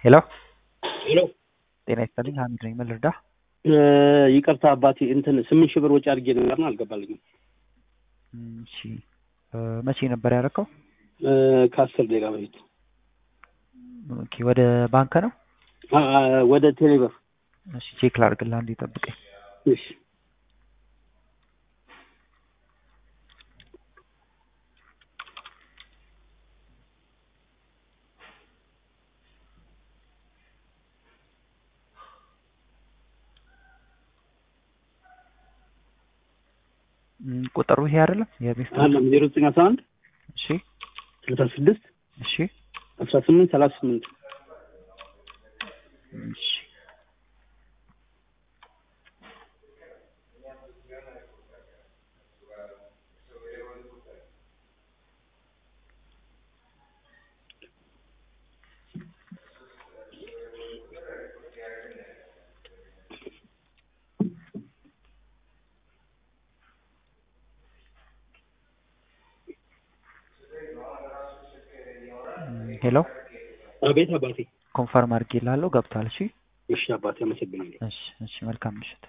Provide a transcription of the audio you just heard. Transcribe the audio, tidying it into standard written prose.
ሄሎ ሄሎ ጤና ይስጥልኝ። ሀሚድ ነኝ። ምን ልርዳህ? ይቅርታ አባቴ እንትን 8,000 ብር ወጪ አድርጌ ነገርና አልገባልኝም። እሺ መቼ ነበር ያደረከው? ከ10 ደቂቃ በፊት። ኦኬ ወደ ባንክ ነው? ወደ ቴሌብር። እሺ ቼክ ላድርግልህ፣ አንዴ ጠብቀኝ። እሺ ቁጥሩ ይሄ አይደለም? የቤስት አለም 0911 እሺ 66 እሺ 18 38 እሺ ሄሎ አቤት አባቴ። ኮንፈርም አድርጌልሃለሁ፣ ገብቷል። እሺ እሺ አባቴ አመሰግናለሁ። እሺ መልካም ምሽት።